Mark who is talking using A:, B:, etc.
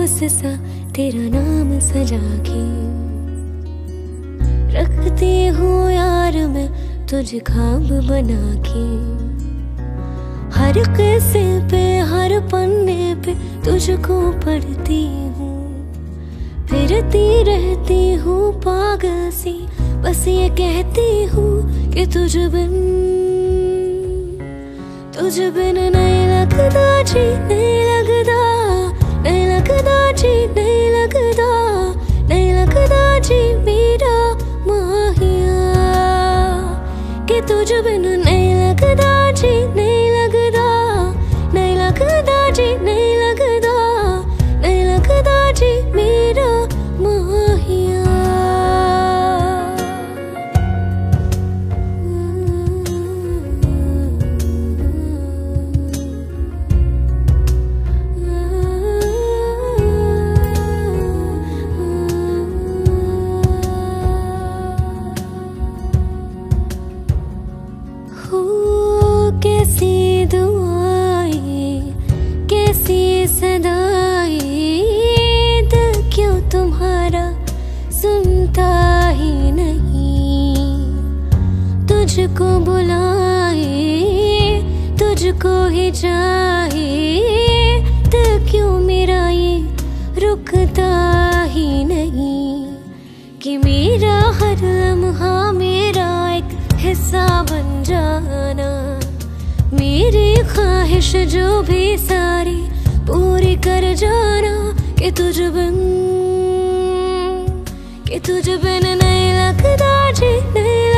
A: दोस्त सा तेरा नाम सजा के रखती हूँ यार मैं तुझे ख्वाब बना के। हर किस्से पे हर पन्ने पे तुझको पढ़ती हूँ, फिरती रहती हूँ पागल सी, बस ये कहती हूँ कि तुझ बिन नहीं लगता जी, नहीं लगता, नहीं लगता जी, नहीं लगता, नहीं लगता जी मेरा माहिया, कि तुझ बिन नहीं लगता जी, नहीं लगता, नहीं लगता जी, नहीं लगता, नहीं लगता जी मेरा माहिया। कैसी दुआएं कैसी सदाएं, दिल क्यों तुम्हारा सुनता ही नहीं, तुझको बुलाए तुझको ही चाहे, दिल क्यों मेरा ये रुकता ही नहीं, कि मेरा हर लम्हा मेरा एक हिस्सा बन जाना, मेरी ख्वाहिश जो भी सारी पूरी कर जाना, कि तुझ बिन नहीं लगता जी, नहीं